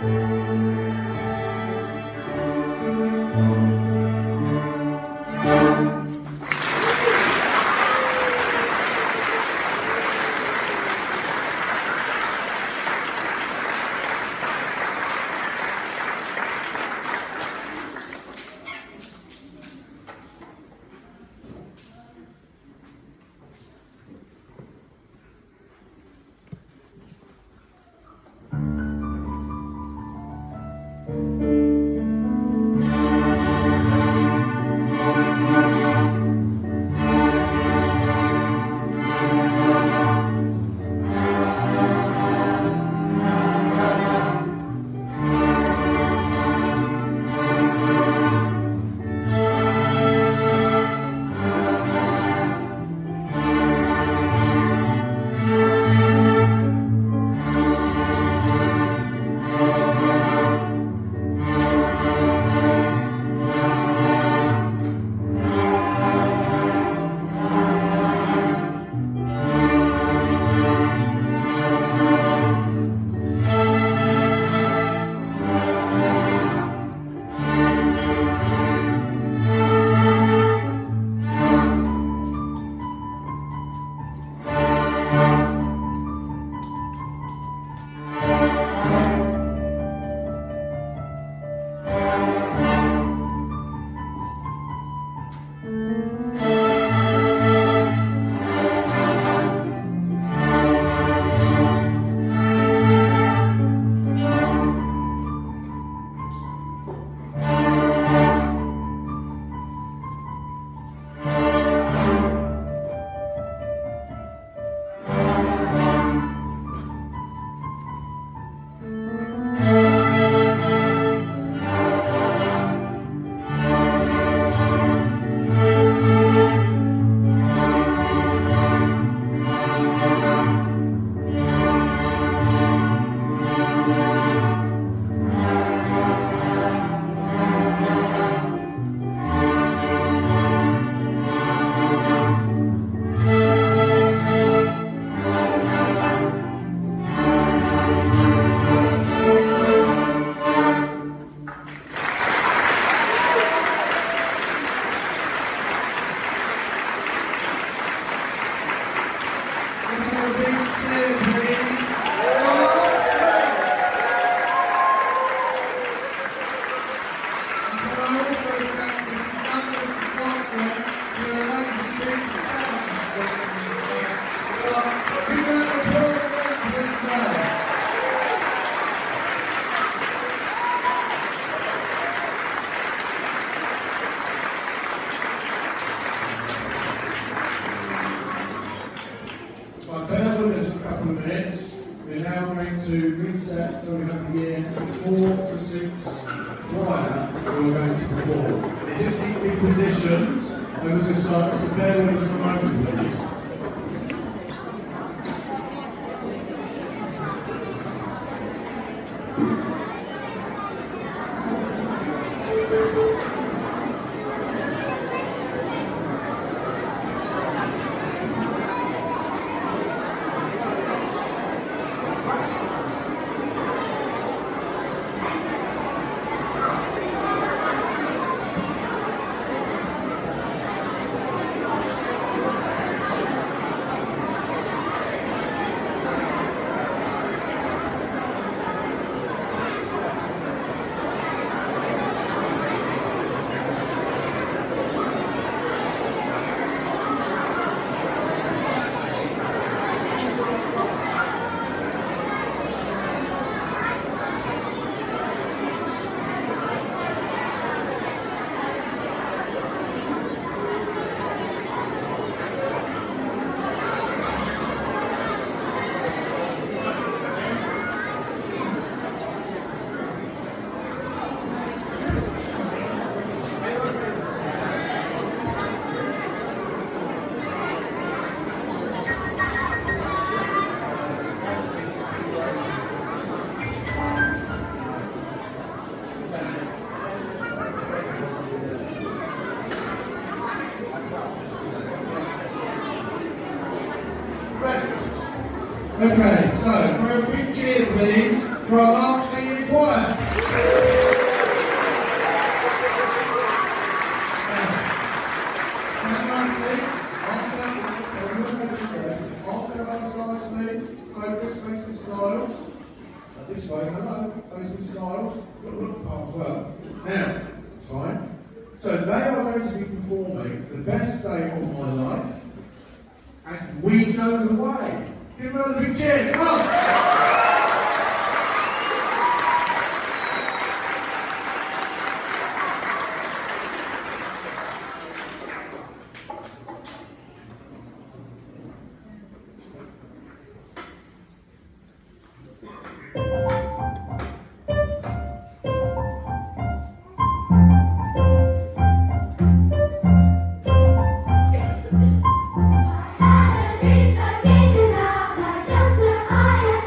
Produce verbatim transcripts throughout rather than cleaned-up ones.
Okay, so for a big cheer please for our last singing choir. this way, hello, facing smiles, got to look the part as well. Now, it's fine. So they are going to be performing The Best Day of My Life, and We Know the Way. Give them another big cheer, come on! Dreams are big enough, I jump so high.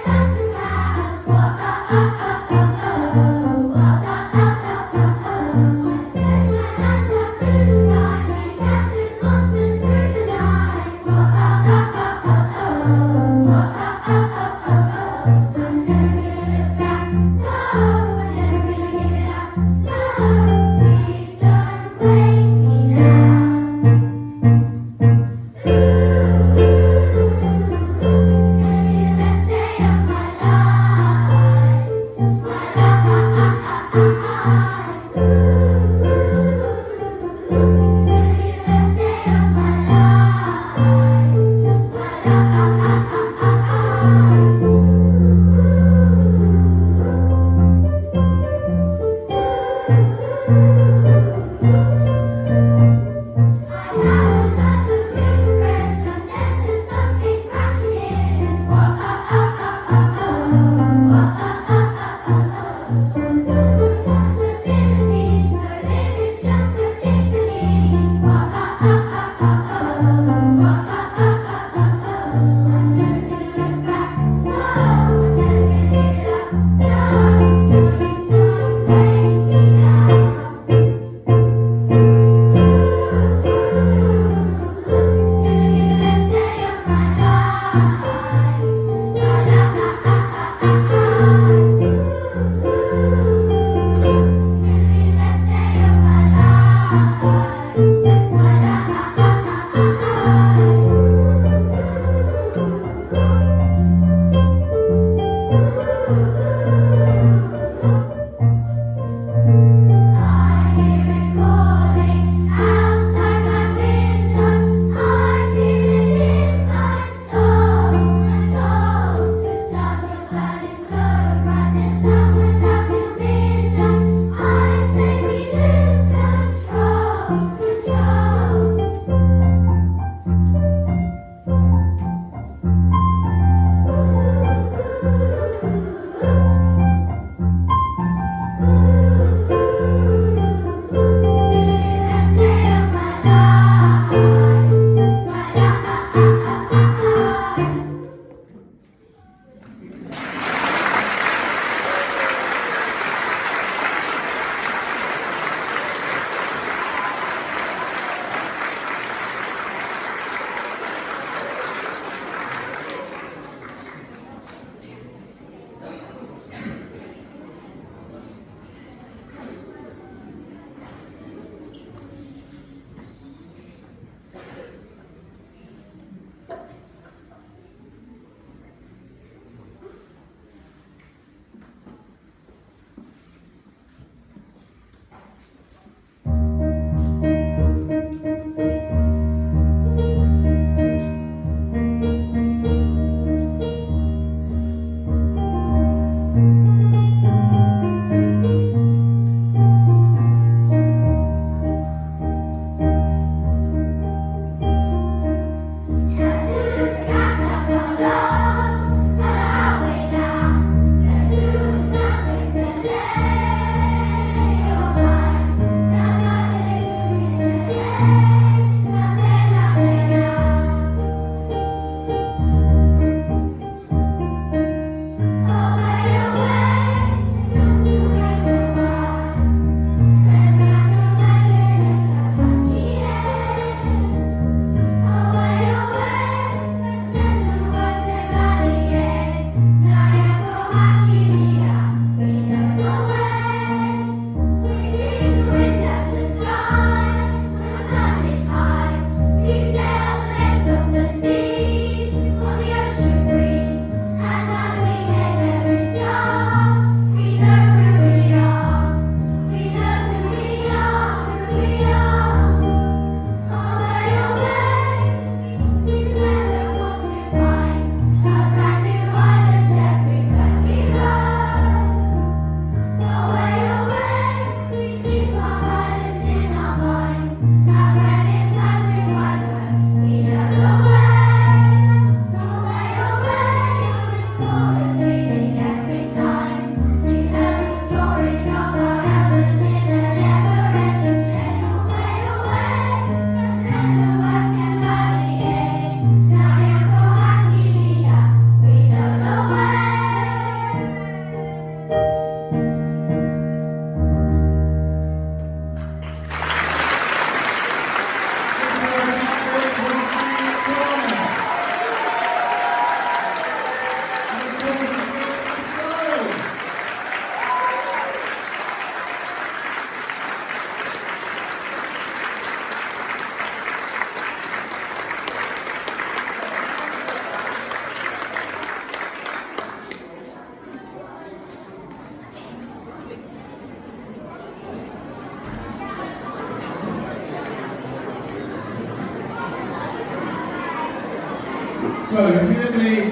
So, if you're in the,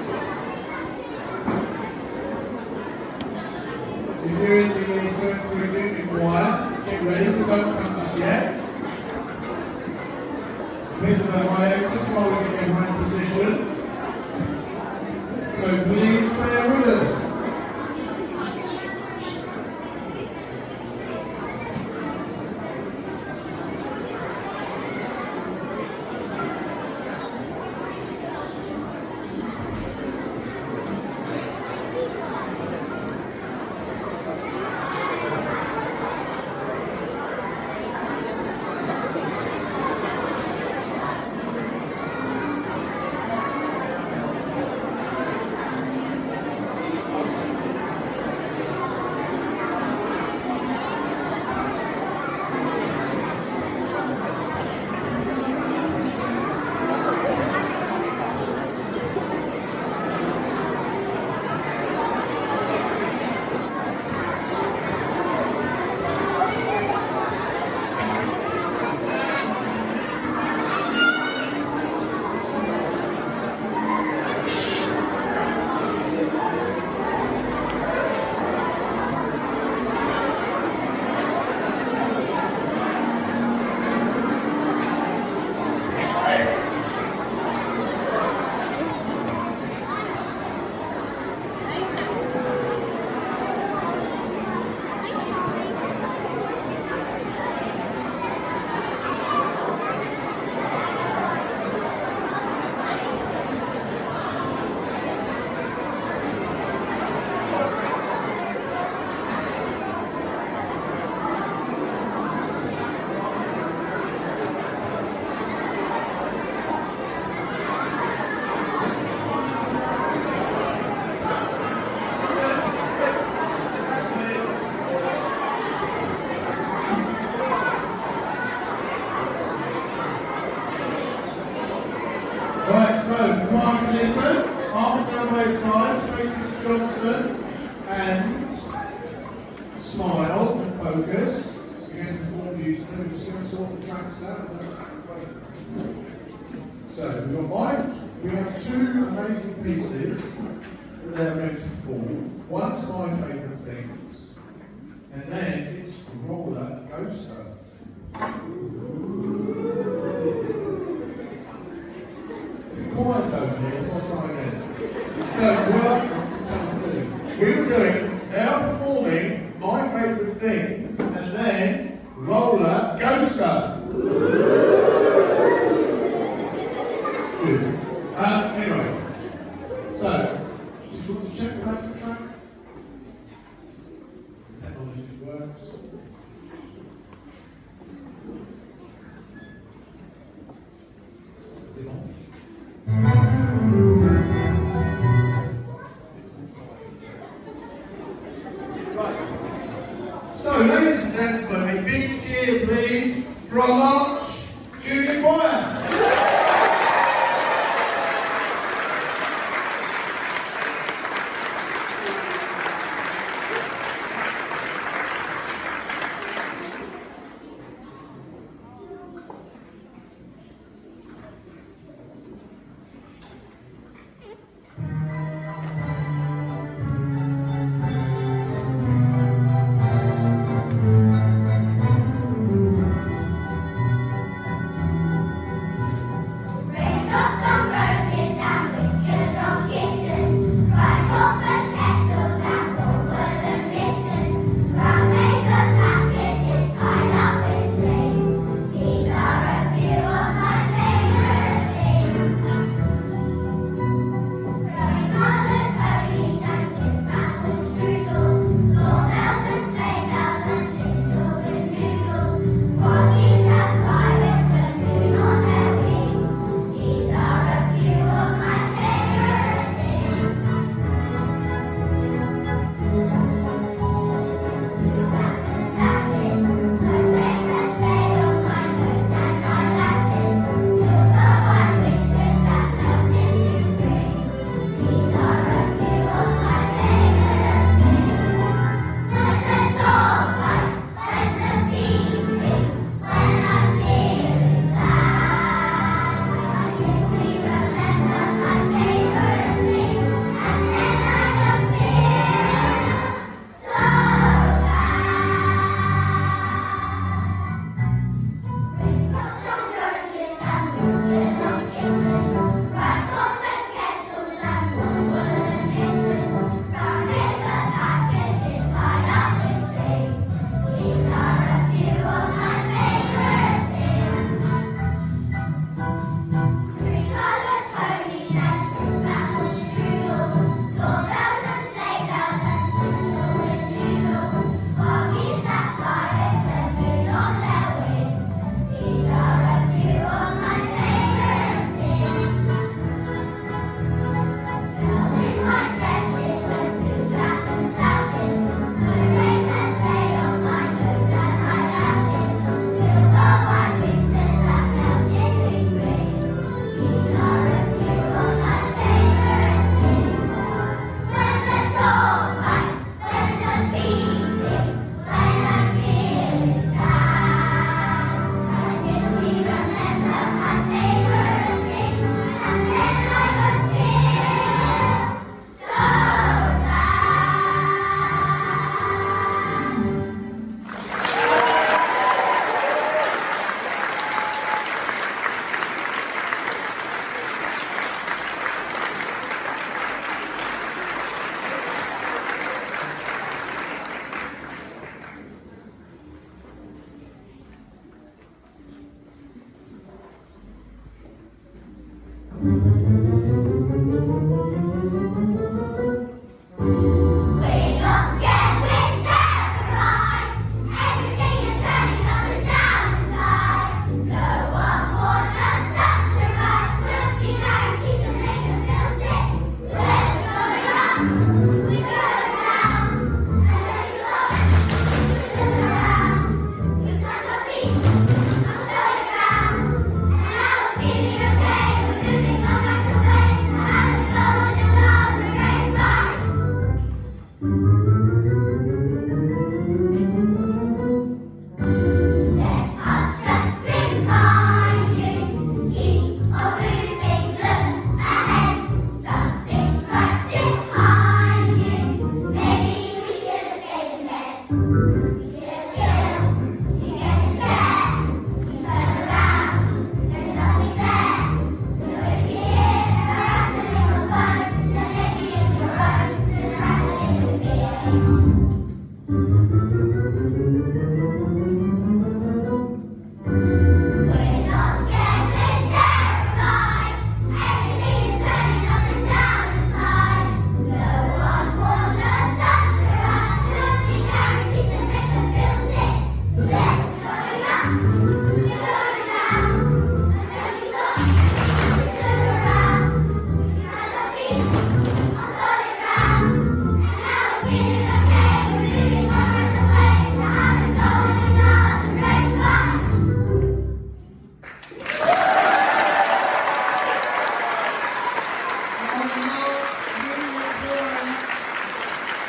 if you're in the turn three junior choir, get ready, we don't come just yet. Please about my exit while we get in right position. So please bear with us. Right, so, Mark and listen, arms down both sides, face Mister Johnson, and smile and focus. Again, the form used, we're just going to sort the tracks out. So, we've got one, we have two amazing pieces that they're going to perform. One's my favourite things, and then it's Roller Coaster. Quiet over here, so I'll try again. So, what we were doing, they are performing my favourite things, and then Roller Coaster. Good. Uh, anyway, so, just want to check the backup track. The technology works. Is it on? Right. So, ladies and gentlemen, a big cheer, please, for our Larch Junior Choir.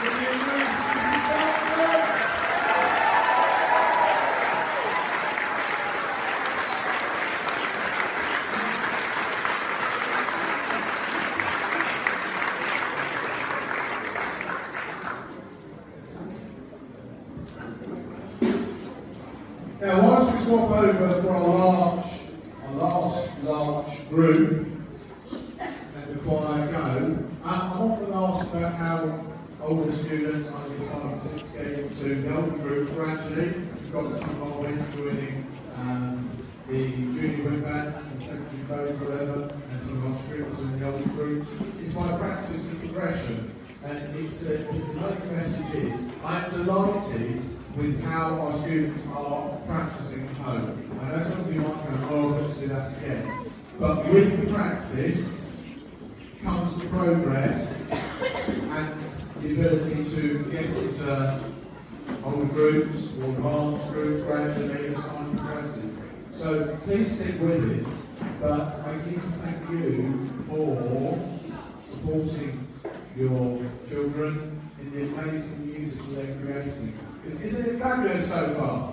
Now, whilst we swap over for our large, our last large group, and before I go, um, I'm often asked about how older students, under five and six, get into the older groups. Gradually, we've got some of them joining um, the junior wind band and secondary phase, whatever, and some of our students in the older groups. It's by practice and progression. And it's uh, the main message is, I am delighted with how our students are practicing at home. I know some of you might go, oh, let's do that again. But with the practice comes the progress and the ability to get into older groups or advanced groups gradually as time progresses. So please stick with it, but I need to thank you for supporting your children in the amazing music that they're creating. Isn't it fabulous so far?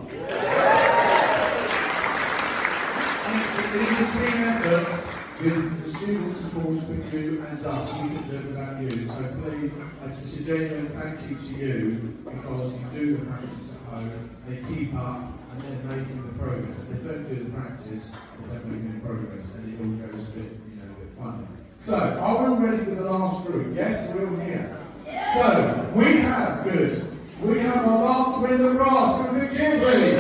It is a team effort with the students, of course, with you and us. We couldn't do it without you. So please, it's a genuine thank you to you, because you do the practice at home, they keep up, and they're making the progress. If they don't do the practice, they don't make any progress, and it all goes a bit, you know, a bit funny. So, are we all ready for the last group? Yes, we're all here. So, we have, good. We have our March Wind and Brass. Can we big cheer, please?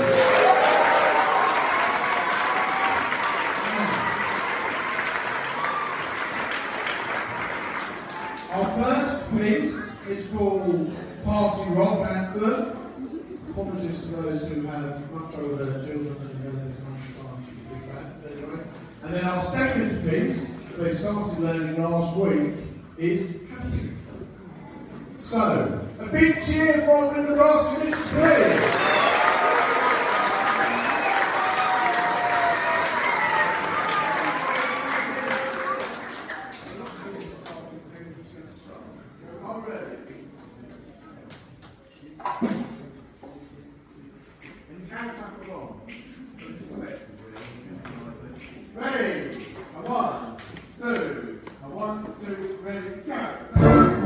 Our first piece is called Party Rock Anthem. Apologies to those who have much older children and know this sometimes you can do that. Anyway. And then our second piece, they started learning last week, is Happy. So, a big cheer for our Wind and Brass musicians, please. Ready? A one, two, a one, two, ready, go.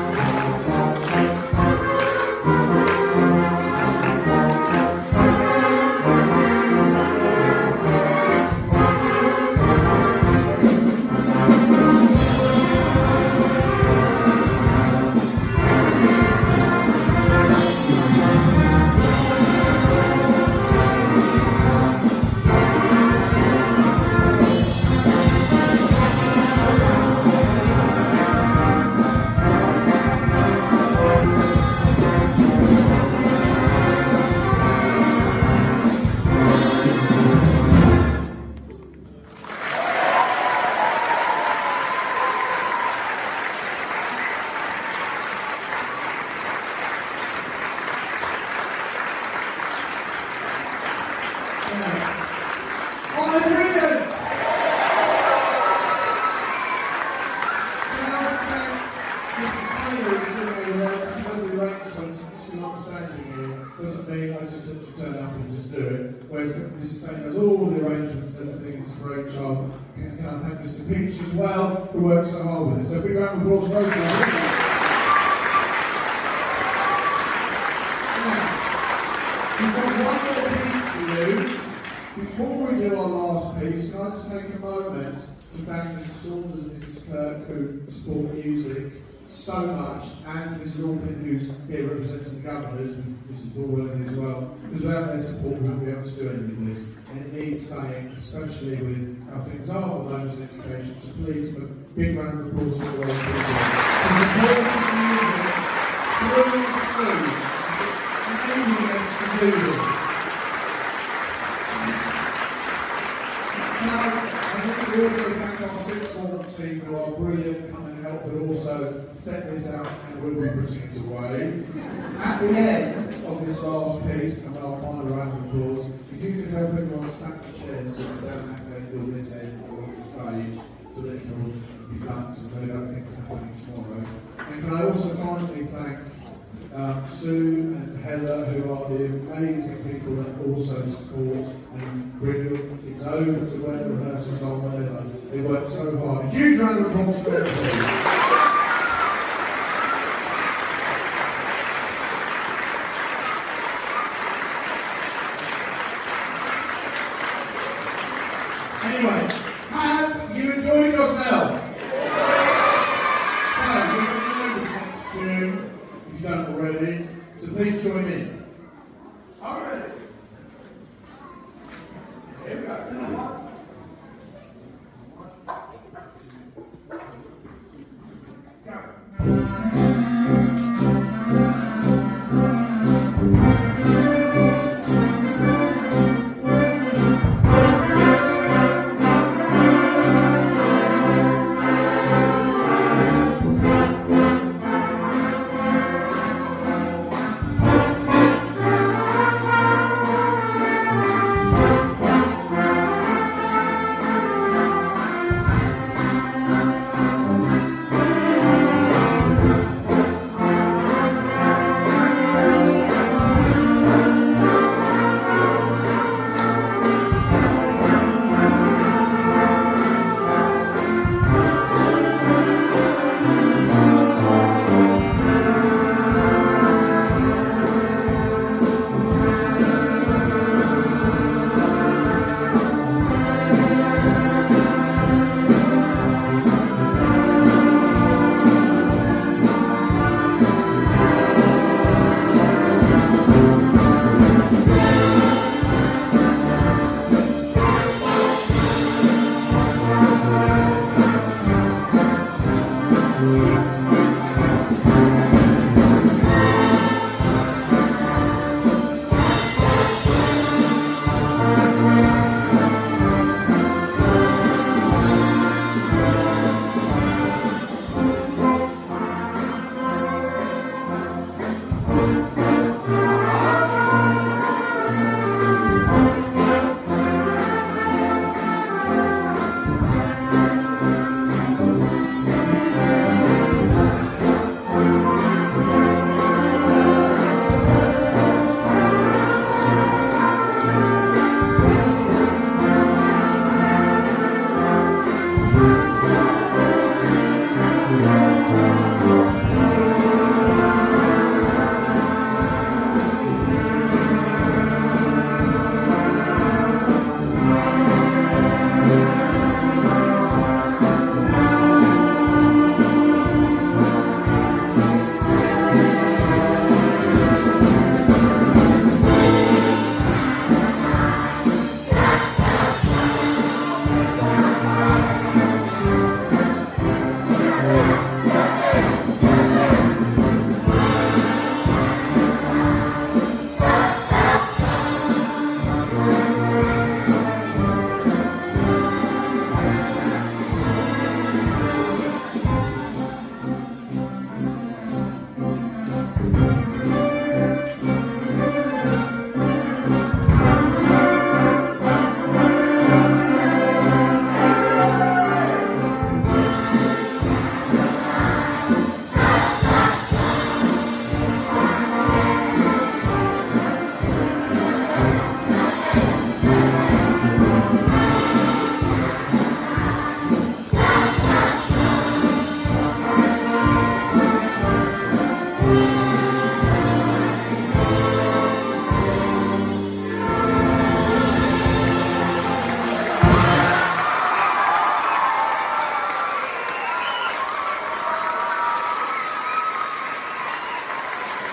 So much, and Missus Orpin, who's here representing the governors, Missus Dorworthy as well, because without their support we wouldn't be able to do any of this. And it needs saying, especially with how things are at the moment in education, so please give a big round of applause for all those people. The support of music, through and through, enabling us to do this. Now, I want to also thank our sixth form team who are brilliant, come and help, but also set this out and we'll be putting it away. At the end of this last piece, and our final round of applause, if you could help everyone stack the chairs so we don't have to do this end or the stage, so that it can be done, because they don't think it's happening tomorrow. And can I also finally thank um, Sue and Heather, who are the amazing people that also support and bring things over to where the rehearsals are, whatever. They work so hard. A huge round of applause for them, please. Anyway, have you enjoyed yourself? So, we're going to know this next tune, if you don't already, so please join in. All right. Here we go.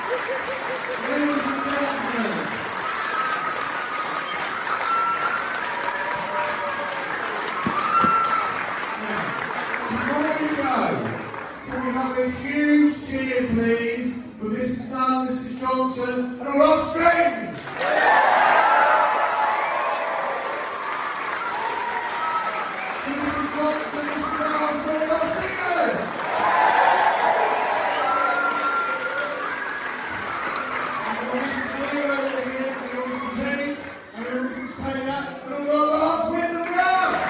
Ladies and gentlemen. Now, before you go, can we have a huge cheer, please, for Missus Nunn, Missus Johnson, and all our strings? Missus Johnson, Missus Arthur, and all our singers! And Missus Taylor over here, and Missus Page, and Missus Taylor, and all our last wind of the earth!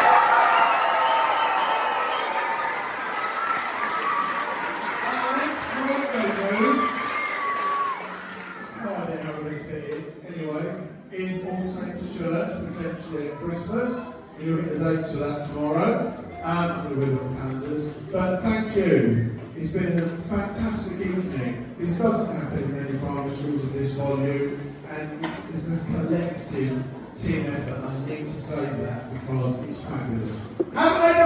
Is All Saints Church, potentially at Christmas. You'll get the dates for that tomorrow. Um, we'll look at calendars. But thank you. It's been a fantastic evening. This doesn't happen in many primary schools of this volume, and it's, it's this collective team effort. I need to say that because it's fabulous. Have a